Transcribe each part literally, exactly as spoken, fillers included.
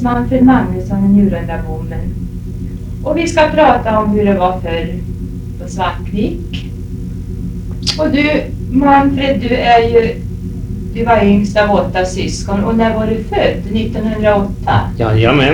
Manfred Magnusson, Njurundabommen. Och vi ska prata om hur det var förr på Svartvik. Och du, Manfred, du är ju du var yngst av åtta syskon. Och när var du född? nittonhundraåtta? Jajamän.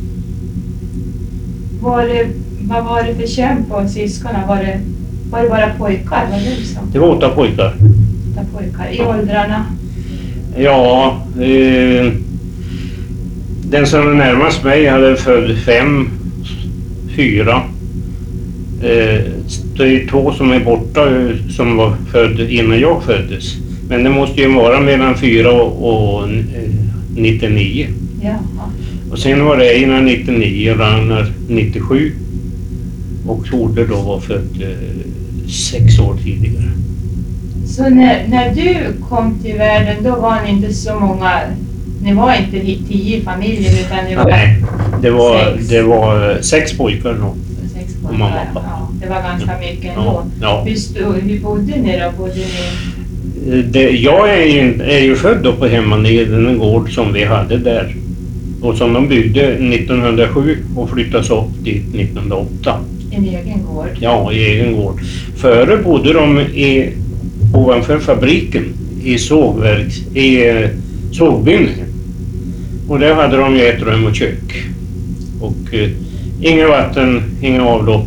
Var det, vad var det för kön på syskonen? Var det, var det bara pojkar? Var det, liksom? Det var åtta pojkar. Åtta pojkar. I åldrarna? Ja, eh, den som är närmast mig hade född fem, fyra. Eh, det är två som är borta som var född innan jag föddes. Men det måste ju vara mellan fyra och, och nittionio. Jaha. Och sen var det Einar nittionio, Ragnar nittiosju. Och Torde då var född eh, sex år tidigare. Så när, när du kom till världen, då var ni inte så många, ni var inte tio familjer utan ni var... Nej, det var sex, det var sex pojkar då. Sex Och mamma och pojkar, pappa. ja. Det var ganska mycket ändå. Ja, ja. Hur, stod, hur bodde ni då? Bodde ni... Det, jag är ju, är ju född då på Hemmaneden, en gård som vi hade där. Och som de byggde nittonhundrasju och flyttades upp dit nittonhundraåtta. En egen gård? Ja, i egen gård. Före bodde de i, ovanför fabriken i sågverk, i eh, sågbyggningen. Och där hade de ju ett rum och kök. Och eh, inget vatten, inga avlopp.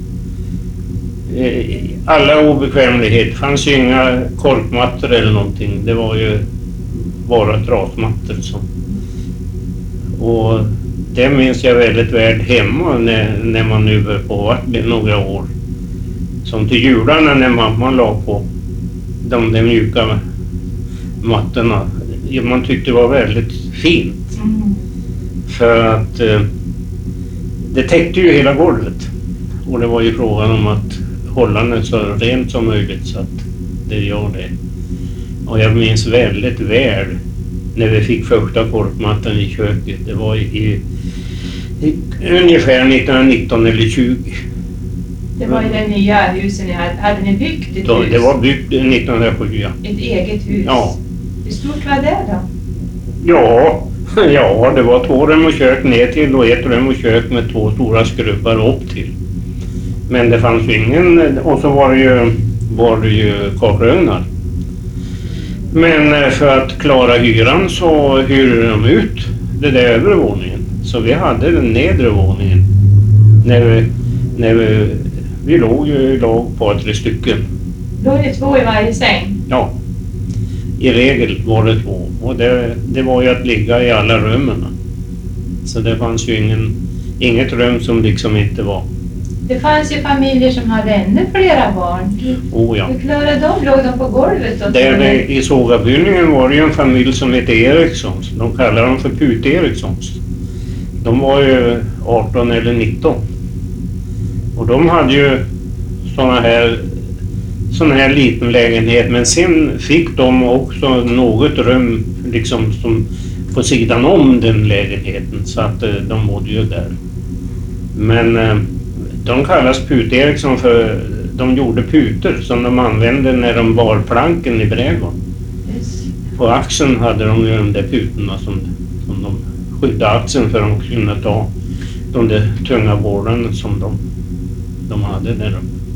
Eh, alla obekvämligheter. Fanns ju inga korkmattor eller någonting. Det var ju bara trasmattor som. Och det minns jag väldigt väl hemma när, när man nu var på varit några år. Som till jularna när mamma la på de där mjuka mattorna. Man tyckte det var väldigt fint. Mm. För att eh, det täckte ju hela golvet. Och det var ju frågan om att hålla den så rent som möjligt, så att det gör det. Och jag minns väldigt väl när vi fick första korkmattan i köket. Det var i, i ungefär nittonhundranitton eller tjugo. Det var i det nya huset ni hade. Hade ni byggt ett Då, hus? det var byggt nittonhundrasju, ja. Ett eget hus? Ja. Hur stort var det då? Ja, ja, det var två rum och kök ner till och ett rum och kök med två stora skrubbar upp till. Men det fanns ju ingen, och så var det ju, var det ju kakelugnar. Men för att klara hyran så hyrde de ut det där övre våningen. Så vi hade den nedre våningen. När vi, när vi, vi låg ju i lag på tre stycken. Låg det två i varje säng? Ja, i regel var det två. Och det, det var ju att ligga i alla rummen. Så det fanns ju ingen, inget rum som liksom inte var. Det fanns ju familjer som hade ännu flera barn. Oh ja. Hur klarade de? Låg de på golvet? Och Där det, i sågavbyggningen var det ju en familj som hette Erikssons. De kallar dem för Put Erikssons. De var ju arton eller nitton. Och de hade ju såna här, sån här liten lägenhet. Men sen fick de också något rum liksom som på sidan om den lägenheten. Så att de bodde ju där. Men de kallas Put Eriksson för de gjorde puter som de använde när de bar planken i brädgården. Yes. På axeln hade de ju de där putorna som, som de skyddade axeln för att de kunde ta de där tunga bårarna som de, de hade där.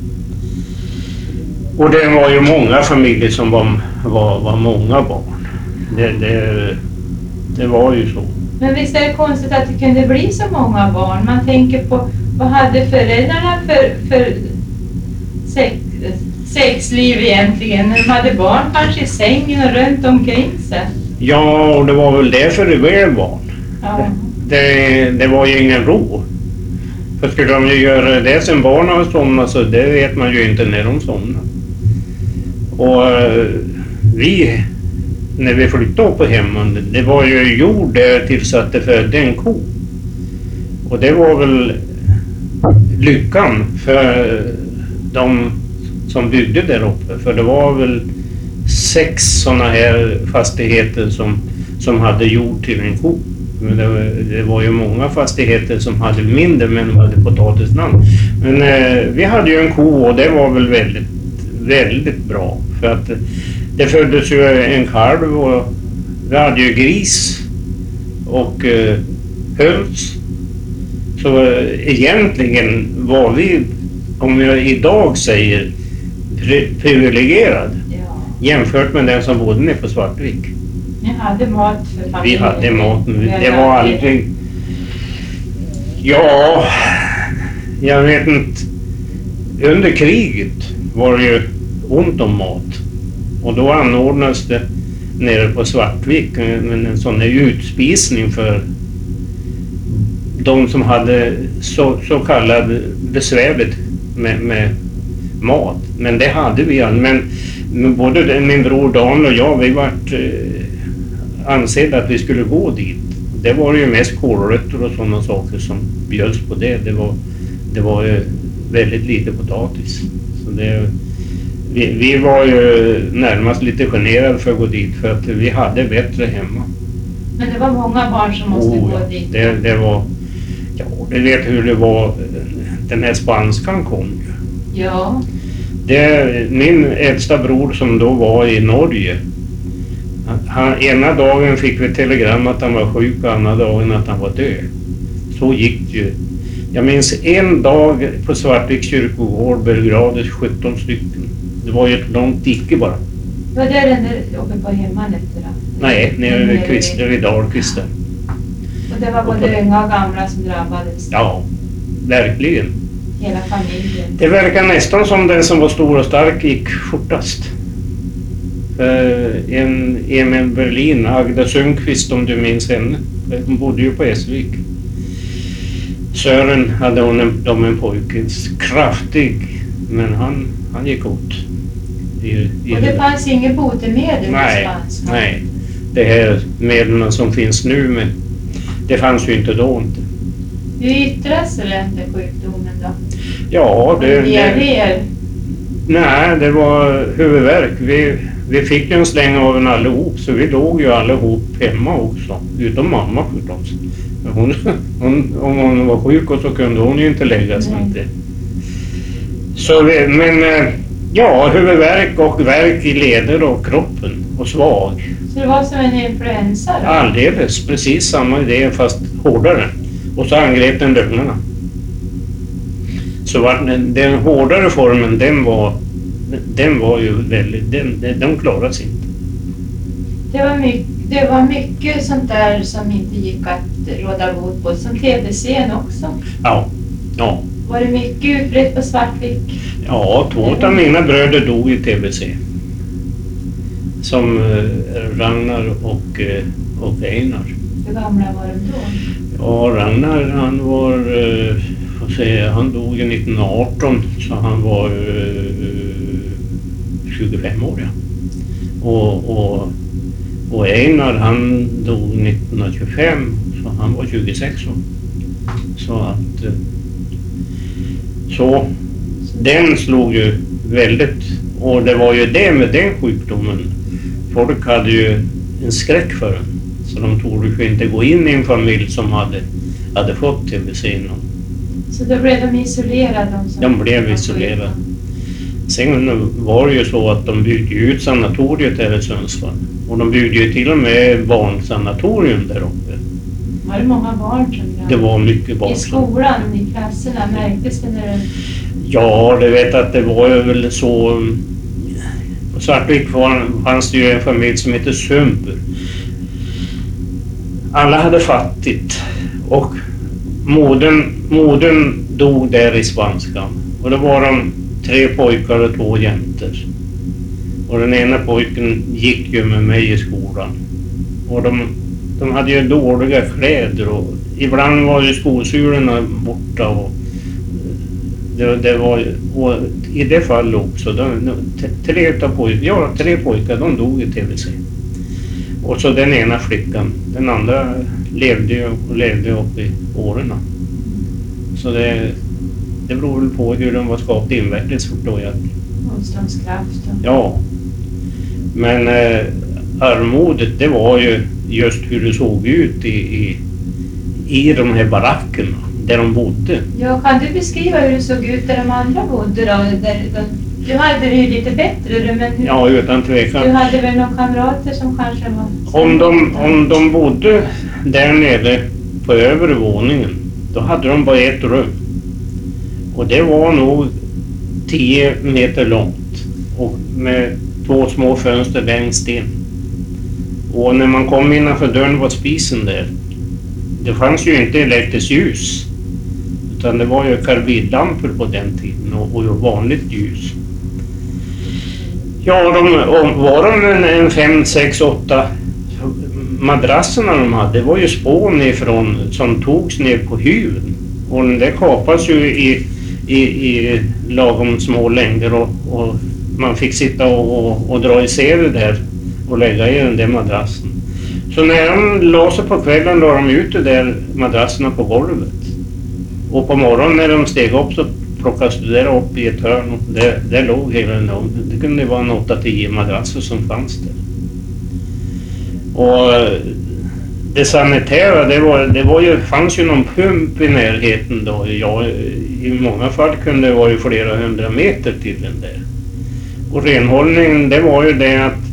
Och det var ju många familjer som var, var, var många barn. Det, det, det var ju så. Men visst är det konstigt att det kunde bli så många barn? Man tänker på, vad hade föräldrarna för, för sex, sexliv egentligen? När de hade barn kanske i sängen och runt omkring sig. Ja, och det var väl därför det blev barn. Ja. Det, det var ju ingen ro. För skulle de ju göra det sen barnen har somnat, så det vet man ju inte när de somnar. Och vi, när vi flyttade upp på hemman, det var ju jord där tills att det födde en ko. Och det var väl lyckan för de som byggde där uppe. För det var väl sex sådana här fastigheter som, som hade jord till en ko. Men det, var, det var ju många fastigheter som hade mindre men hade potatisland. Men eh, vi hade ju en ko och det var väl väldigt, väldigt bra. För att det föddes ju en kalv och vi hade ju gris. Och eh, hölls. Så eh, egentligen var vi, om jag idag säger, pri- privilegierad Ja. jämfört med den som bodde nere på Svartvik. Ni hade mat för Vi familjen. hade maten. Vi Det hade var alltid- aldrig... Ja, jag vet inte. Under kriget var det ju ont om mat. Och då anordnades det nere på Svartvik en, en sån här utspisning för de som hade så, så kallad besvärligt med, med mat. Men det hade vi aldrig. Men, men både min bror Dan och jag, vi vart eh, ansedda att vi skulle gå dit. Det var ju mest kålrötter och sådana saker som bjöds på det. Det var, det var ju väldigt lite potatis. Så det, vi, vi var ju närmast lite generade för att gå dit för att vi hade bättre hemma. Men det var många barn som måste Oh, gå ja. dit. det, det var... Ja, du vet hur det var. Den här spanskan kom ju. Ja. Det, min äldsta bror som då var i Norge. Han, ena dagen fick vi telegram att han var sjuk och andra dagen att han var död. Så gick det ju. Jag minns en dag på Svartviks kyrkogård begravdes sjutton stycken. Det var ju ett långt dike bara. Var det den där uppe på hemman efter då? Nej, nere vid Kvistar vid Dahlkvisten. Och det var både unga och gamla som drabbades. Ja, verkligen. Hela familjen. Det verkar nästan som den som var stor och stark gick fortast. För en Emil Berlin, Agda Sundqvist om du minns henne. Hon bodde ju på Esvik. Sören hade hon en, de en pojke, kraftig, men han, han gick åt. I, i Och det fanns inget botemedel Nej, någonstans. nej. Det här medlen som finns nu, men det fanns ju inte då inte. Hur yttras den sjukdomen då? Ja, det... det Diarréer? nej, det var huvudvärk. Vi, vi fick ju en släng av en allihop, så vi låg ju allihop hemma också. Utom mamma förstås. Hon, hon, om hon var sjuk och så kunde hon ju inte lägga sig. Nej. Inte. Så vi, men eh, ja, huvudvärk och värk i leder och kroppen och svag. Så det var som en influensa då? Alldeles, precis samma idé fast hårdare. Och så angrep den lungorna. Så var den, den hårdare formen, den var, den var ju väldigt, den, den klarade sig inte. Det var, mycket, det var mycket sånt där som inte gick att råda bot på. Som T B C också. Ja, ja. Var det mycket utbrett på Svartvik? Ja, två av mina bröder dog i T B C. Som eh, Ragnar och, eh, och Einar. Hur gamla var de då? Ja, Ragnar han var, eh, får säga, han dog i nittonhundraarton så han var eh, tjugofem år. Ja. Och, och, och Einar han dog nittonhundratjugofem så han var tjugosex år. Så att... Eh, så den slog ju väldigt, och det var ju det med den sjukdomen. Folk hade ju en skräck för den. Så de tog ju inte gå in i en familj som hade, hade fått T B C innan. Så då blev de isolerade? De, som De blev var isolerade. sjuka. Sen var det ju så att de byggde ut sanatoriet här i Sundsvall. Och de byggde ju till och med barnsanatorium där uppe. Var det många barn som Det var mycket barn. I skolan, i klasserna, märktes det när det... Ja, det vet att det var ju väl så. På Svartvik fanns det ju en familj som hette Sumper. Alla hade fattigt och modern, modern dog där i spanskan. Och då var de tre pojkar och två jäntor. Och den ena pojken gick ju med mig i skolan. Och de, de hade ju dåliga kläder och ibland var ju skosulorna borta och det, det var och i det fallet också de, de, tre utav pojkar, ja tre pojkar de dog i T B C. Och så den ena flickan, den andra levde ju och levde upp i åren. Så det, det beror väl på hur de var skapat invärtes förstår jag. Motståndskraft. Och... Ja. Men eh, armodet det var ju just hur det såg ut i, i, i de här barackerna där de bodde. Ja, kan du beskriva hur det såg ut där de andra bodde då? Där, de, du hade det ju lite bättre, men hur, Ja, utan du tvekan. hade väl några kamrater som kanske var... Om de, om de bodde där nere på övre våningen, då hade de bara ett rum. Och det var nog tio meter långt och med två små fönster längst in. Och när man kom innanför dörren var spisen där. Det fanns ju inte elektriskt ljus, utan det var ju karbidlampor på den tiden och, och vanligt ljus. Ja, de, var de en, en fem, sex, åtta madrasserna de hade, det var ju spån ifrån som togs ner på hyven. Och det kapas ju i, i, i lagom små längder och, och man fick sitta och, och, och dra isär det där och lägga i den där madrassen. Så när de la sig på kvällen la de ut de där madrasserna på golvet. Och på morgonen när de steg upp så plockades det där upp i ett hörn och där, där låg hela den. Det kunde vara en åtta tio madrasser som fanns där. Och det sanitära, det var, det var ju, fanns ju någon pump i närheten då. Ja, i många fall kunde det vara ju flera hundra meter till den där. Och renhållningen, det var ju det att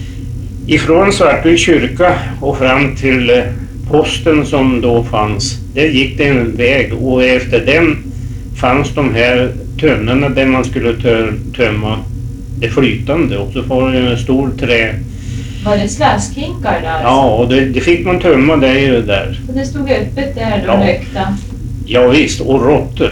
ifrån Svartvik kyrka och fram till eh, posten som då fanns, där gick det en väg och efter den fanns de här tunnorna där man skulle tö- tömma det flytande och så var det en stor trä. Var det slaskhinkar där? Ja, och det, det fick man tömma där i det där. Och det stod öppet där då, Ja. rökta? Ja visst, och råttor.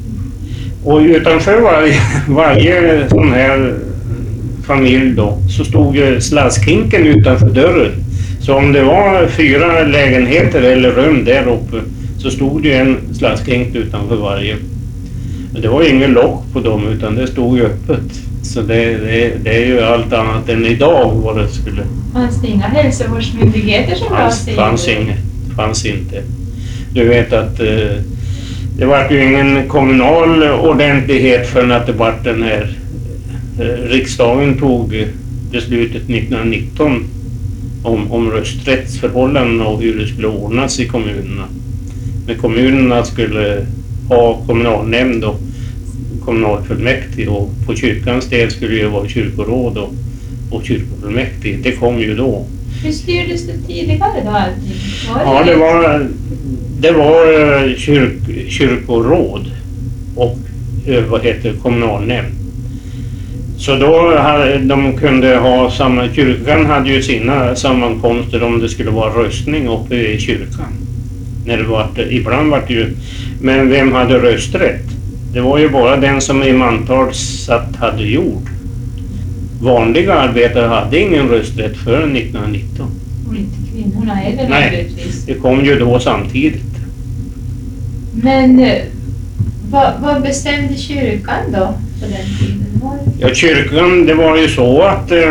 Och utanför varje, varje sån här familj då så stod ju slaskhinken utanför dörren. Så om det var fyra lägenheter eller rum där uppe så stod det en slaskhink utanför varje. Men det var ju ingen lock på dem utan det stod ju öppet. Så det, det, det är ju allt annat än idag vad det skulle. Fanns det inga hälsovårdsmyndigheter som fanns, fanns, fanns inget, fanns inte. Du vet att eh, det var ju ingen kommunal ordentlighet förrän att det var den här eh, riksdagen tog beslutet nittonhundranitton om, om rösträttsförhållanden och hur det skulle ordnas i kommunerna. Men kommunerna skulle ha kommunalnämnd och kommunalfullmäktige och på kyrkans del skulle det vara kyrkoråd och, och kyrkofullmäktige. Det kom ju då. Hur styrdes det tidigare då allting? Var det Ja, det var, det var kyrk, kyrkoråd och vad heter kommunalnämnd. Så då hade, de kunde ha samma, kyrkan hade ju sina sammankomster om det skulle vara röstning uppe i kyrkan. När det var, ibland var det ju, men vem hade rösträtt? Det var ju bara den som i mantal satt hade jord. Vanliga arbetare hade ingen rösträtt före nittonhundranitton. Och inte kvinnorna heller Nej, naturligtvis. det kom ju då samtidigt. Men eh, vad, vad bestämde kyrkan då på den tiden? Var det? Ja, kyrkan, det var ju så att eh,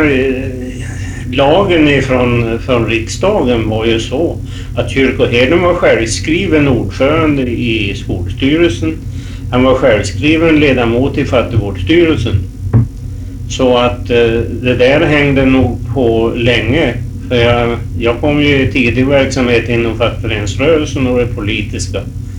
lagen ifrån, från riksdagen var ju så att kyrkoherden var självskriven ordförande i skolstyrelsen. Han var självskriven ledamot i fattigvårdsstyrelsen. Så att eh, det där hängde nog på länge. För jag, jag kom ju i tidig verksamhet inom fackföreningsrörelsen och det politiska.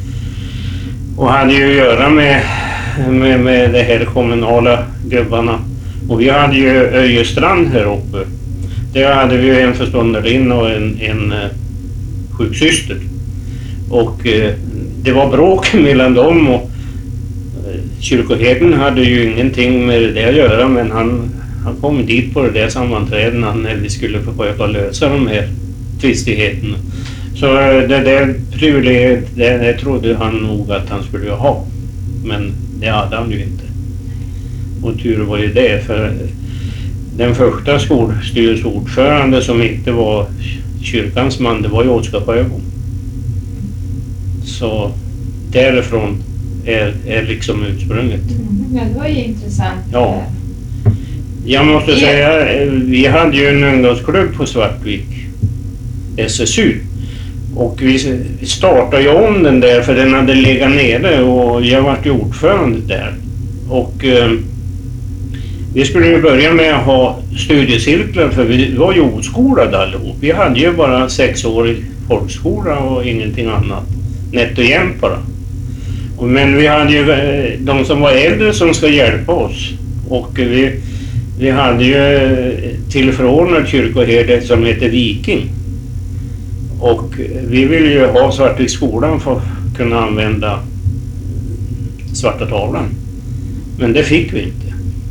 Och hade ju att göra med, med, med de här kommunala gubbarna. Och vi hade ju Öjestrand här uppe. Där hade vi en förståndarinna och en, en uh, sjuksyster. Och uh, det var bråk mellan dem och uh, kyrkoherden hade ju ingenting med det att göra, men han, han kom dit på det där sammanträdena när vi skulle försöka lösa de här tvistigheterna. Så uh, det där privilegiet, det, det trodde han nog att han skulle ha. Men det hade han ju inte. Och tur var ju det, för den första skolstyrelseordförande som inte var kyrkans man, det var ju Oskar Sjöbom. Så därifrån är, är liksom utsprunget. Mm, ja, det var ju intressant. Ja. Jag måste säga, vi hade ju en ungdomsklubb på Svartvik, S S U. Och vi startade ju om den där för den hade legat nere och jag var ju ordförande där. Och eh, vi skulle ju börja med att ha studiecirklar för vi var ju oskolade allihop. Vi hade ju bara sex år i folkskola och ingenting annat. Nätt och jämnt bara. Och, men vi hade ju eh, de som var äldre som ska hjälpa oss. Och eh, vi, vi hade ju tillförordnad kyrkoherde som heter Viking. Och vi ville ju ha Svartviksskolan för att kunna använda svarta tavlan. Men det fick vi inte.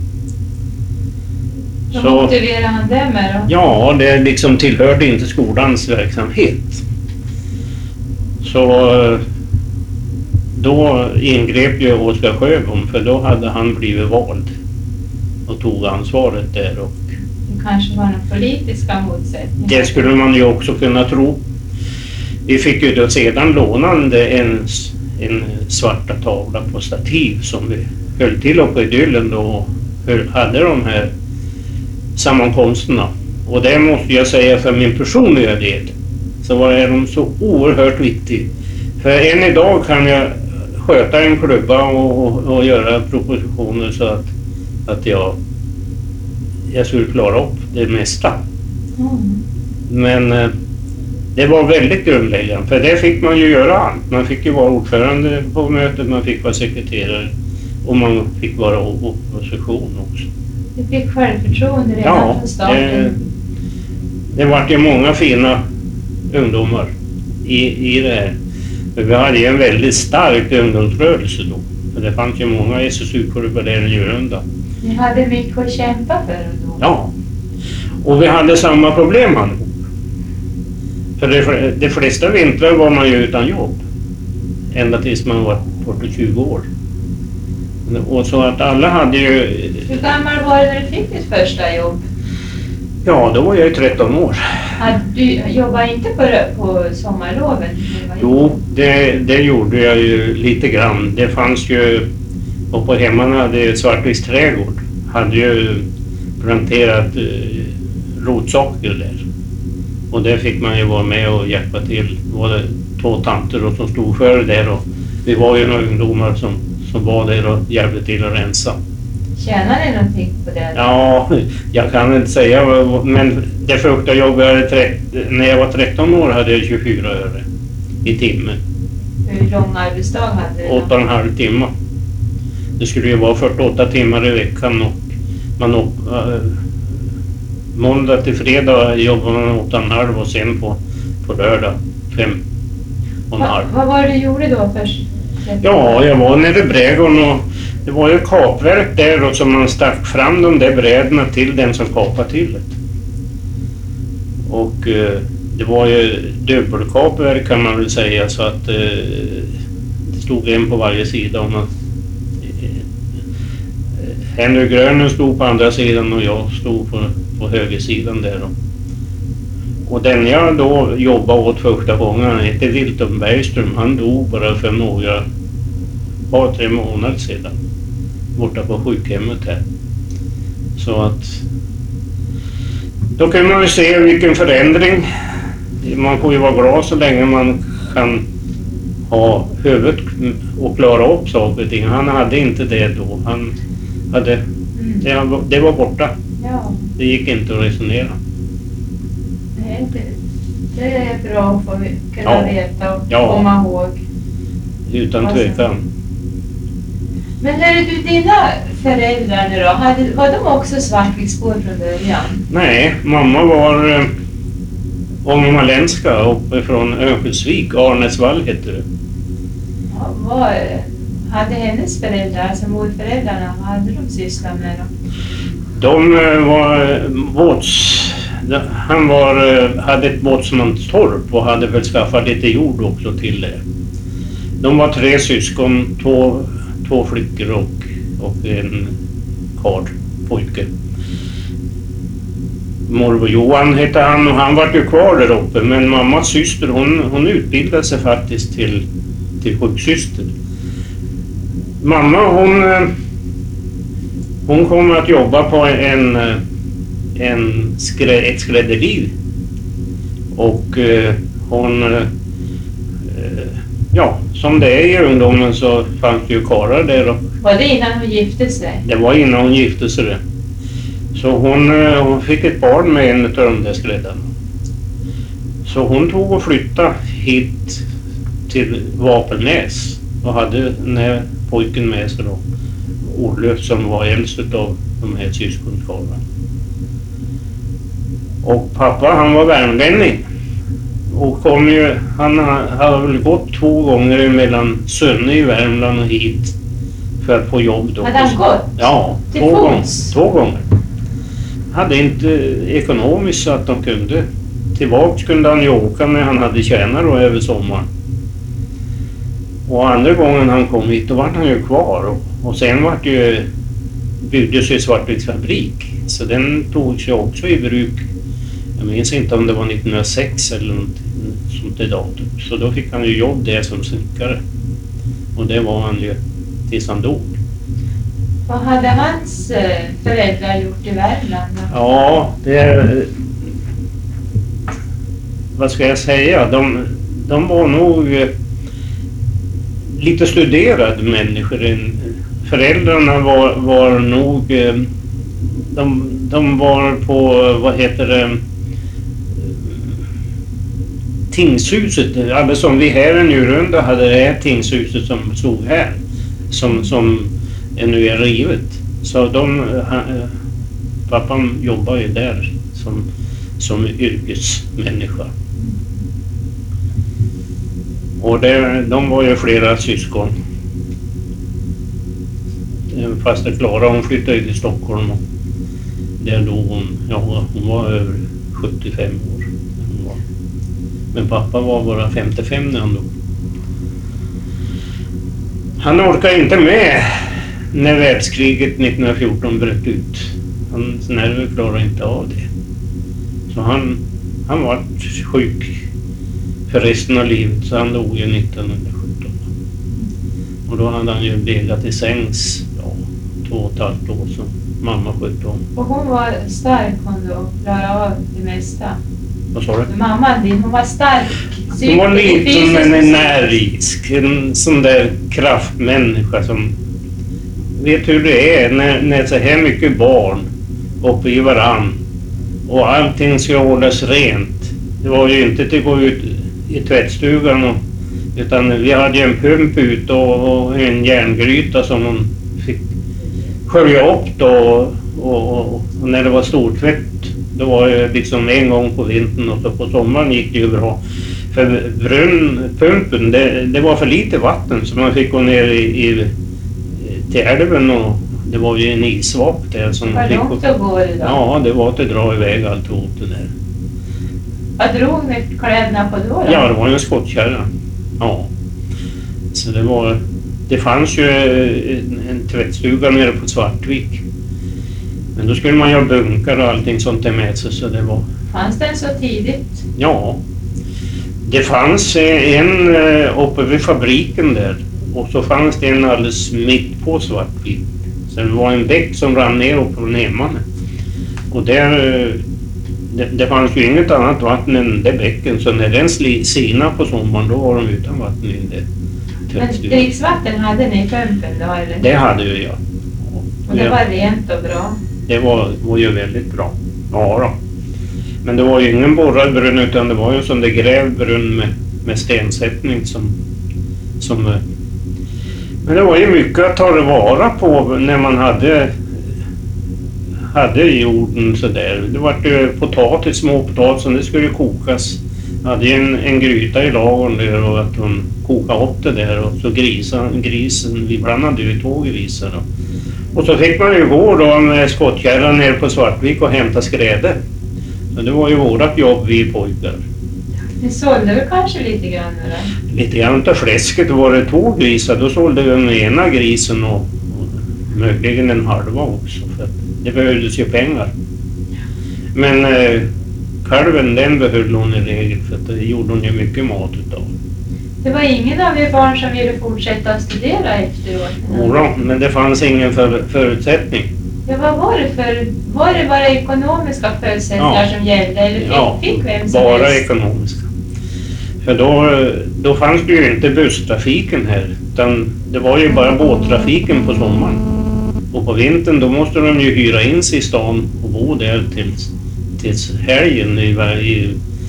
Vad motiverade han det med då? Ja, det liksom tillhörde inte skolans verksamhet. Så då ingrep ju Oskar Sjöbom, för då hade han blivit vald och tog ansvaret där. Och det kanske var några politiska motsättningar. Det skulle man ju också kunna tro. Vi fick ju då sedan lånande en, en svarta tavla på stativ som vi höll till uppe i Idyllen då och hade de här sammankomsterna. Och det måste jag säga, för min personliga del så var de så oerhört viktiga. För än idag kan jag sköta en klubba och, och, och göra propositioner så att, att jag, jag skulle klara upp det mesta. Mm. Men eh, det var väldigt grundläggande, för det fick man ju göra allt. Man fick ju vara ordförande på mötet, man fick vara sekreterare och man fick vara opposition också. Du fick självförtroende redan ja, från starten. Det, det var ju många fina ungdomar i, i det här. För vi hade ju en väldigt stark ungdomsrörelse då. För det fanns ju många S S U-klubbar där i Njurunda. Ni hade mycket att kämpa för då? Ja. Och vi hade samma problem allihop. För det, de flesta vintrar var man ju utan jobb. Ända tills man var borta tjugo år. Och så att alla hade ju... Hur gammal var du när du fick ditt första jobb? Ja, då var jag ju tretton år. Hade du jobbade inte på, på sommarloven? Jo, det, det gjorde jag ju lite grann. Det fanns ju... Och på hemman hade Svartviks trädgård. Hade ju planterat eh, rotsaker där. Och där fick man ju vara med och hjälpa till. Det var det två tanter då som stod för det där. Och vi var ju några ungdomar som, som var där och hjälpte till att rensa. Tjänade ni någonting på det? Ja, jag kan inte säga. Men det första jobbet jag hade trettio, när jag var tretton år hade jag tjugofyra öre i timmen. Hur lång arbetsdag hade du? Åtta och en halv timme. Det skulle ju vara fyrtioåtta timmar i veckan och man äh, måndag till fredag jobbar man åtta och en halv och sen på, på lördag fem och en halv. Vad var det du gjorde då först? Ja, jag var nere i Brädgården och det var ju kapverk där och som man stack fram de där bräderna till den som kapade till det. Och eh, det var ju dubbelkapverk kan man väl säga, så att eh, det stod en på varje sida och man Henry Grönen stod på andra sidan och jag stod på, på högersidan där. Och den jag då jobbade åt första gången, han hette Wilton Bergström, han dog bara för några, bara tre månader sedan. Borta på sjukhemmet här. Så att då kan man ju se vilken förändring. Man får ju vara glad så länge man kan ha huvudet och klara upp saker och ting. Han hade inte det då. Han hade, mm. det, det var borta. Ja. Det gick inte att resonera. Nej, det, det är bra att få kunna ja. veta och ja. komma ihåg. Utan tvekan. Men hör du, dina föräldrar nu då, hade, var de också Svartviksbor från början? Nej, mamma var eh, ångermanländska uppe från Örnsköldsvik, Arnäsvall heter det. Ja, vad hade hennes föräldrar, alltså morföräldrarna, vad hade de sysslat med då? De eh, var båts... Han var, eh, hade ett båtsmanstorp och hade väl skaffat lite jord också till det. De var tre syskon, två... Två flickor och, och en karl, pojke. Morbror Johan hette han och han var ju kvar där uppe, men mammas syster hon, hon utbildade sig faktiskt till, till sjuksyster. Mamma hon, hon kommer att jobba på en, en skrä, ett skrädderi och eh, hon ja, som det är i ungdomen så fanns det ju karlar där. Och var det innan hon gifte sig? Det var innan hon gifte sig det. Så hon, hon fick ett barn med en av de där skräddarna. Så hon tog och flyttade hit till Vapelnäs och hade den här pojken med sig då. Olof som var äldst av de här syskonkarlarna. Och pappa han var värmlänning. och kom ju, han har väl gått två gånger mellan Sunne i Värmland och hit för att få jobb då. Hade han gått? Ja, till två, gång, fots? två gånger. Hade inte ekonomiskt så att de kunde. Tillbaks kunde han ju åka när han hade tjänat då över sommaren. Och andra gången han kom hit då var han ju kvar. Och, och sen var det ju, byggdes ju Svartviks fabrik. Så den togs ju också i bruk. Jag minns inte om det var nittonhundrasex eller något sånt där datum. Så då fick han ju jobb där som snickare. Och det var han ju tills han dog. Vad hade hans föräldrar gjort i Värmland? Ja, det är... Vad ska jag säga? De, de var nog eh, lite studerade människor. Föräldrarna var, var nog... Eh, de, de var på, vad heter det... Tingshuset. Alla som vi här i Njurunda hade det här tingshuset som stod här. Som, som nu är rivet. Så de... Han, pappan jobbar ju där som, som yrkesmänniska. Och det, de var ju flera syskon. Fast Klara hon flyttade till Stockholm och där dog hon, ja hon var över sjuttiofem år. Hon var. Men pappa var bara femtiofem när han dog. Han orkade inte med när världskriget nittonhundrafjorton bröt ut. Hans nerver klarade inte av det. Så han, han var sjuk för resten av livet, så han dog ju nittonhundrasjutton. Och då hade han ju legat i sängs ja, två och ett halvt år så mamma skötte om. Och hon var stark hon då, klarade av det mesta. Vad sa du? Mamman din, hon var stark. Hon var liten men energisk, en sån där kraftmänniska som vet hur det är när, när så här mycket barn uppe i varann och allting ska hållas rent. Det var ju inte till att gå ut i tvättstugan och, utan vi hade ju en pump ut och, och en järngryta som hon fick skölja upp då och, och, och när det var stortvätt då var det liksom en gång på vintern och så på sommaren gick det ju bra. För brunnpumpen, det, det var för lite vatten så man fick gå ner i, i, till älven och det var ju en isvak där som Var fick långt att gå det då? Ja, det var att det dra iväg allt åt det där. Vad drog ni kläderna på då? då? Ja, det var en skottkärra. Ja. Så det var... Det fanns ju en, en tvättstuga nere på Svartvik. Men då skulle man ju ha bunkar och allting sånt där med sig, så det var... Fanns den så tidigt? Ja. Det fanns en uppe vid fabriken där. Och så fanns det en alldeles mitt på Svartvik. Så det var en bäck som rann ner upp från Hemane. Och där... Det, det fanns ju inget annat vatten än det bäcken, så när den sina på sommaren då var de utan vatten i det. Men dricksvatten hade ni i pumpen då eller? Det hade ju jag. Och det var rent och bra? Det var, var ju väldigt bra. Ja då. Men det var ju ingen borrad brunn utan det var ju en sån där grävd brunn med, med stensättning som, som... Men det var ju mycket att ta det vara på när man hade... hade jorden så där. Det var ju potatis, småpotatis, det skulle kokas. Jag hade en, en gryta i lagen där och att hon kokade upp det där och så grisen, grisen vi blandade ju två grisar då. Och så fick man ju gå då med skottkärran ner på Svartvik och hämta skräde. Så det var ju vårat jobb vi pojkar. Ni sålde väl kanske lite grann eller? Lite grann av fläsket var det två grisar. Då sålde vi den ena grisen och, och möjligen en halva också. För det behövdes ju pengar. Men eh, kalven den behöll hon i regel för att det gjorde hon ju mycket mat utav. Det var ingen av er barn som ville fortsätta att studera efteråt? Jodå, men det fanns ingen för, förutsättning. Ja, vad var det för... Var det bara ekonomiska förutsättningar Ja. som gällde? Eller Ja, fick vem som bara helst? ekonomiska. För då, då fanns det ju inte busstrafiken här, utan det var ju bara båttrafiken på sommaren. Och på vintern då måste de ju hyra in sig i stan och bo där tills, tills helgen. I, i,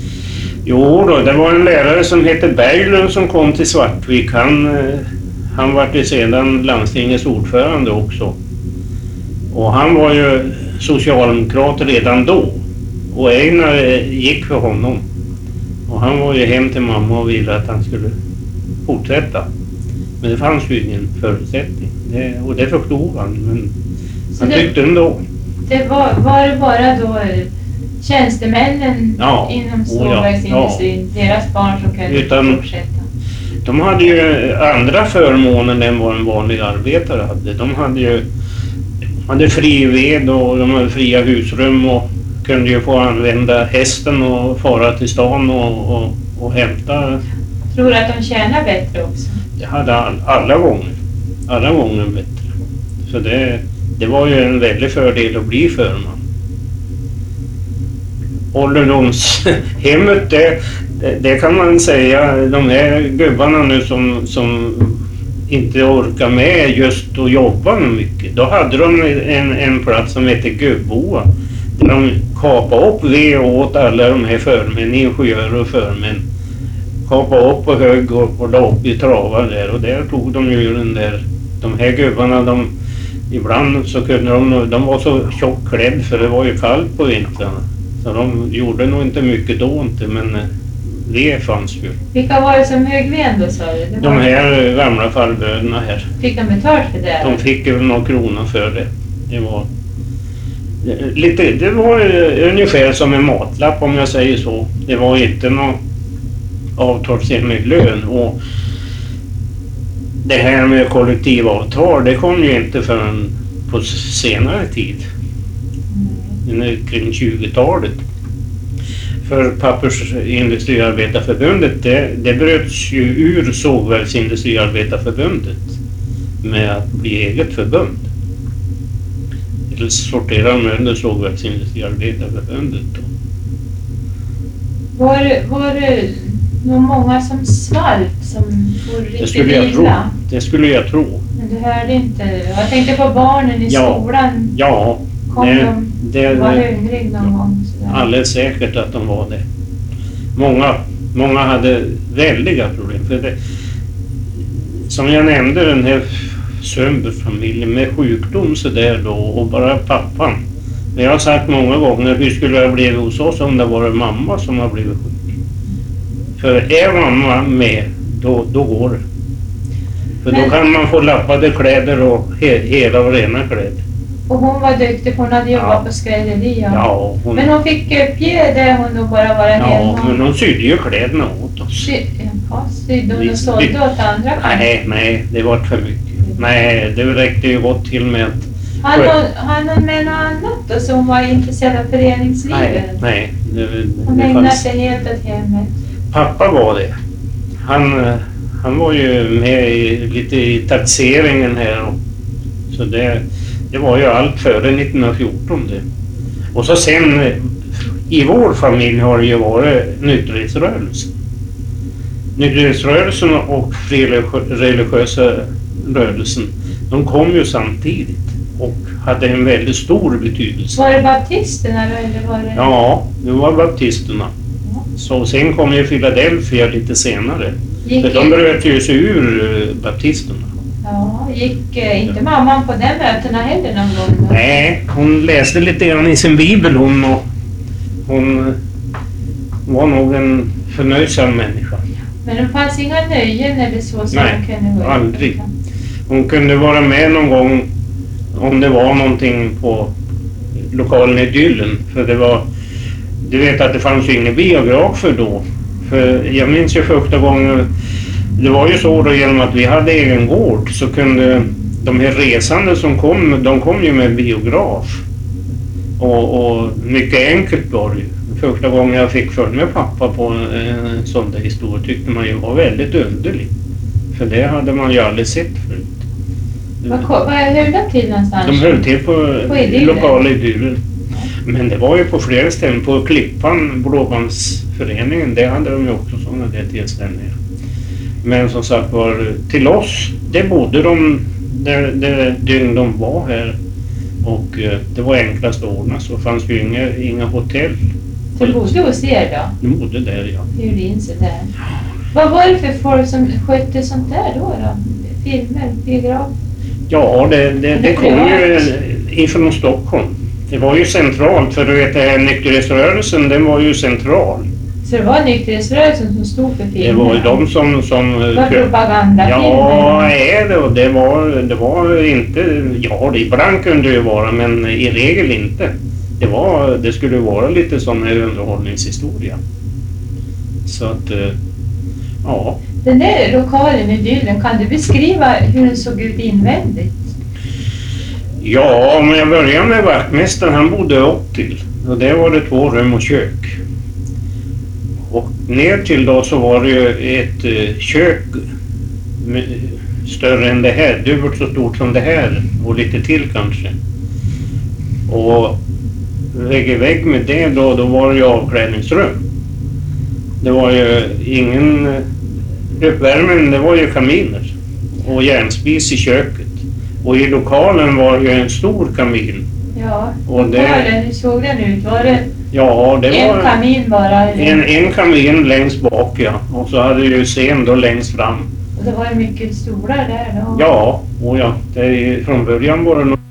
jo då, det var en lärare som hette Berglund som kom till Svartvik. Han, han var ju sedan landstingets ordförande också. Och han var ju socialdemokrat redan då. Och Einar gick för honom. Och han var ju hem till mamma och ville att han skulle fortsätta. Men det fanns ju ingen förutsättning. Det, och det förstod han. Men Så han det- tyckte ändå. Det var, var det bara då eh, tjänstemännen Ja, inom oh ja, sågverksindustrin, deras barn som kunde Utan- fortsätta? De hade ju andra förmåner än vad en vanlig arbetare hade. De hade ju hade fri ved och de hade fria husrum och kunde ju få använda hästen och fara till stan och, och, och hämta. Tror du att de tjänar bättre också? Det hade all, alla gånger. Alla gånger bättre. Så det, det var ju en väldig fördel att bli förman. Ålderdomshemmet, det, det, det kan man säga, de här gubbarna nu som, som inte orkar med just att jobba mycket. Då hade de en, en plats som heter Gubboa. Där de kapade upp ved åt alla de här förmän, ingenjörer och förmän. Kapade upp och högg och, och la upp i travar där. Och där tog de ju den där, de här gubbarna, de, ibland så kunde de, de var så tjockklädd för det var ju kallt på vintrarna. Så de gjorde nog inte mycket då inte, men det fanns ju. Vilka var det som högg ved då, sa du? Det De var- här gamla farbröderna här, Fick de betalt för det? de fick ju någon krona för det. Det var lite, det var ju ungefär som en matlapp om jag säger så. Det var inte någon avtalsenlig lön och det här med kollektivavtal, det kom ju inte förrän på senare tid. Mm. Kring tjugotalet. För Pappersindustriarbetarförbundet, det, det bröts ju ur Sågverksindustriarbetarförbundet med att bli eget förbund. Eller sorterar de under Sågverksindustriarbetarförbundet då. Var, det- var det nog många som svalt som får Det riktigt skulle jag tro. illa? Det skulle jag tro. Men du hörde inte. Jag tänkte på barnen i Ja. skolan. Ja, Kom det, de det, var hungrig någon gång? Sådär. alldeles säkert att de var det. Många, många hade väldiga problem. För det, som jag nämnde, den här Sundberg-familjen med sjukdom så där då och bara pappan. Men jag har sagt många gånger, hur skulle det ha blivit hos oss om det var mamma som har blivit sjuk? För är mamma med, då, då går det. För Men- då kan man få lappade kläder och he, hela och rena kläder. Och hon var duktig, för hon hade jobbat Ja. på skrädderi. Ja. Ja, hon, Men hon fick uppge det hon då bara var ja, hemma. men hon sydde ju kläderna åt oss. Sy- Jaha, sydde hon Vi- och sålde vi- åt andra kanske? Nej, nej, det var för mycket. Nej, det räckte ju gott till med att... Han hon- han hon med något annat då, så hon var intresserad av föreningslivet? Nej, nej. Det, Hon det ägnade fanns, sig helt åt hemmet. pappa var det. Han, eh, han var ju med i, lite i taxeringen här. Och, så det, det var ju allt före nittonhundrafjorton det. Och så sen eh, i vår familj har det ju varit nykterhetsrörelsen. Nykterhetsrörelsen och religi- religiösa rörelsen, de kom ju samtidigt och hade en väldigt stor betydelse. Var det baptisterna då, eller var det... Ja, det var baptisterna. Så sen kom ju Philadelphia lite senare. Gick, För de bröt ju sig ur eh, baptisterna. ja, gick eh, inte mamman på den mötena heller någon gång? Då? Nej, hon läste lite grann i sin bibel hon och hon var nog en förnöjsam människa. Men det fanns inga nöjen eller så som Nej, de kunde gå aldrig. på? Hon kunde vara med någon gång om det var någonting på lokalen i Dyllen. För det var, du vet att det fanns ju ingen biografer då. För jag minns ju första gången, det var ju så då genom att vi hade egen gård så kunde de här resande som kom, de kom ju med biograf. Och, och mycket enkelt var det ju. Första gången jag fick följa med pappa på en sån där historia tyckte man ju var väldigt underlig. För det hade man ju aldrig sett förut. Vad, ko- vad höll de till någonstans? De höll till på, På Idyllen? lokala Idyllen. Men det var ju på flera ställen. På Klippan, Blåbandsföreningen, det hade de ju också sådana där tillställningar. Men som sagt var, till oss, det bodde de där, där dygn de var här. Och eh, det var enklast att ordna, så fanns ju inga, inga hotell. Så bodde hos er då? De bodde där, ja. Hur så där. Vad var det för folk som skötte sånt där då? då? Filmer, biograf? Ja, det, det, det kom ju ifrån Stockholm. Det var ju centralt, för du vet, det här nykterhetsrörelsen, den var ju central. Så det var nykterhetsrörelsen som stod för filmerna? Det var ju de som... som det var propagandafilmer? Ja, är det. Och det var, det var inte... Ja, det ibland kunde det ju vara, men i regel inte. Det, var, det skulle vara lite som en underhållningshistoria. Så att... Ja. Den där lokalen i Dyllen, kan du beskriva hur den såg ut invändigt? Ja, om jag börjar med vaktmästaren, han bodde upp till. Och det var det två rum och kök. Och ner till då så var det ju ett uh, kök med, större än det här, dubbelt så stort som det här och lite till kanske. Och vägg i vägg med det då, då var det ju avklädningsrum. Det var ju ingen uppvärmning, det var ju kaminer och järnspis i köket. Och i lokalen var ju en stor kamin. Ja, och det, hur såg den ut? Var det, ja, det en var kamin bara? En, en kamin längst bak, ja. Och så hade ju scen då längst fram. Och det var mycket stolar där då? Ja, och ja. Det är, från början var det nog